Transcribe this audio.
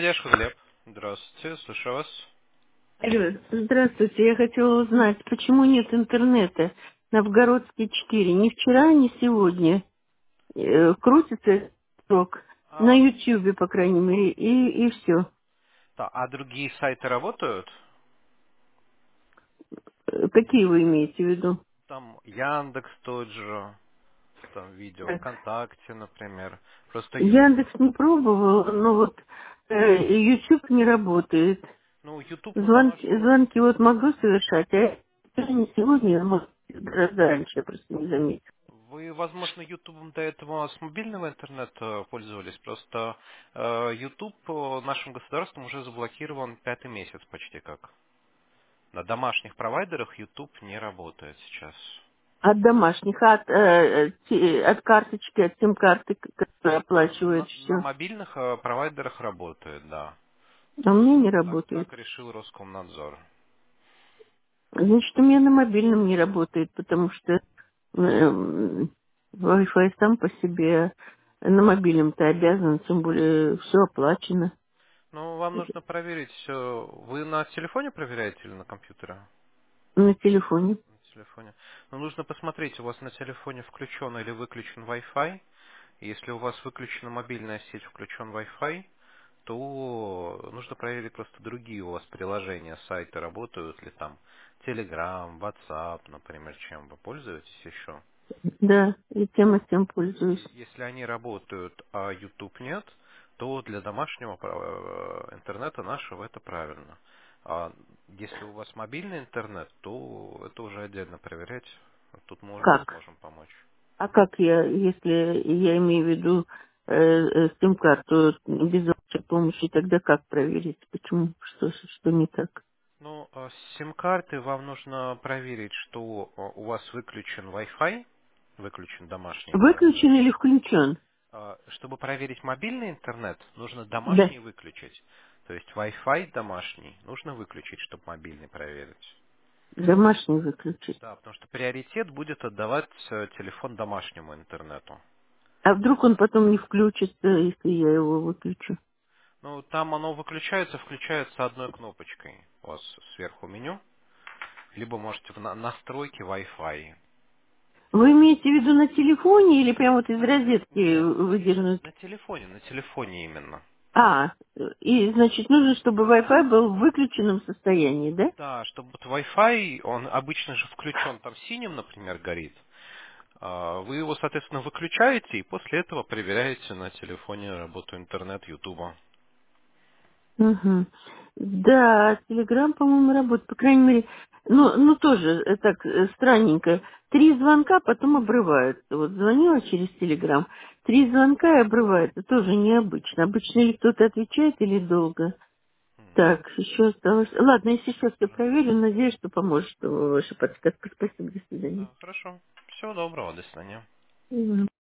Поддержка, Глеб. Здравствуйте, слушаю вас. Алло, здравствуйте. Я хотела узнать, почему нет интернета на Новгородский 4? Ни вчера, ни сегодня. Крутится срок. На А, Ютьюбе, по крайней мере, и все. да, а другие сайты работают? Какие вы имеете в виду? Там Яндекс тот же, там видео Так. ВКонтакте, например. Просто YouTube, Яндекс не пробовал, но вот Ютьюб не работает. ну, YouTube на домашнем... Звонки вот могу совершать, а не сегодня, а может, гораздо раньше, я просто не заметила. Вы, возможно, YouTube до этого с мобильного интернета пользовались, просто YouTube нашим государством уже заблокирован пятый месяц почти как. На домашних провайдерах YouTube не работает сейчас. От домашних, от карточки, от сим-карты, которая оплачивает На все. мобильных провайдерах работает, да. А у меня не Так работает. решил Роскомнадзор. Значит, у меня на мобильном не работает, потому что Wi-Fi сам по себе на мобильном-то обязан, тем более все оплачено Ну, вам нужно проверить все. Вы на телефоне проверяете или на компьютере? на телефоне. На телефоне. Ну, нужно посмотреть, у вас на телефоне включен или выключен Wi-Fi. Если у вас выключена мобильная сеть, включен Wi-Fi, то нужно проверить просто другие у вас приложения, сайты работают ли там. Telegram, WhatsApp, например, чем вы пользуетесь еще. Да, и тем пользуюсь. Если они работают, а YouTube нет, то для домашнего интернета нашего это правильно. А если у вас мобильный интернет, то это уже отдельно проверять. Тут мы не Как? сможем помочь. А как я, если я имею в виду сим-карту без вашей помощи, тогда как проверить? Почему? Что не так? Ну, с сим-карты вам нужно проверить, что у вас выключен Wi-Fi, выключен домашний интернет. Выключен или включен? Чтобы проверить мобильный интернет, нужно Да. домашний выключить. То есть Wi-Fi домашний нужно выключить, чтобы мобильный проверить. Домашний выключить. Да, потому что приоритет будет отдавать телефон домашнему интернету. А вдруг он потом не включится, если я его выключу? Ну, там оно выключается, включается одной кнопочкой. У вас сверху меню. Либо можете в настройки Wi-Fi. Вы имеете в виду на телефоне или прямо вот из розетки Нет, выдернуть? на телефоне именно. А, и значит нужно, чтобы Wi-Fi был в выключенном состоянии, да? Да, чтобы вот Wi-Fi, он обычно же включен там синим, например, горит. Вы его, соответственно, выключаете и после этого проверяете на телефоне работу интернет, Ютуба. Угу. Да, Телеграм, по-моему, работает. По крайней мере, ну тоже так странненько. 3 звонка, потом обрываются. Вот звонила через Телеграм. 3 звонка и обрывается. Тоже необычно. Обычно или кто-то отвечает, или долго. Так, еще осталось. Ладно, если сейчас я проверю, надеюсь, что поможет ваша подсказка. Спасибо, до свидания. Да, хорошо. Всего доброго, до свидания. Мгм.